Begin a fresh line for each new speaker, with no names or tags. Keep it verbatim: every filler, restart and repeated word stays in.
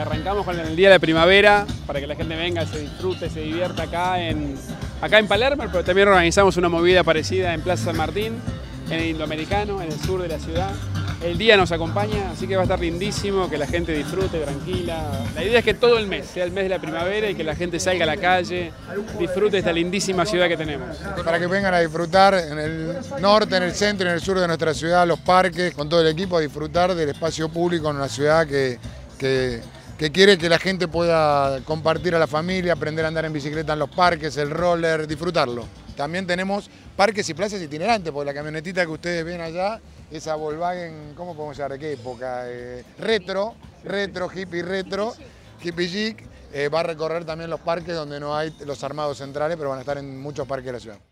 arrancamos con el Día de la Primavera para que la gente venga, se disfrute, se divierta acá en, acá en Palermo, pero también organizamos una movida parecida en Plaza San Martín, en el Indoamericano, en el sur de la ciudad. El día nos acompaña, así que va a estar lindísimo, que la gente disfrute tranquila. La idea es que todo el mes sea el mes de la primavera y que la gente salga a la calle, disfrute esta lindísima ciudad que tenemos.
Para que vengan a disfrutar en el norte, en el centro y en el sur de nuestra ciudad, los parques, con todo el equipo, a disfrutar del espacio público en una ciudad que, que, que quiere que la gente pueda compartir a la familia, aprender a andar en bicicleta en los parques, el roller, disfrutarlo. También tenemos parques y plazas itinerantes, porque la camionetita que ustedes ven allá, esa Volkswagen, ¿cómo podemos llamar? ¿De qué época? Eh, retro, retro, hippie retro, hippie chic, eh, va a recorrer también los parques donde no hay los armados centrales, pero van a estar en muchos parques de la ciudad.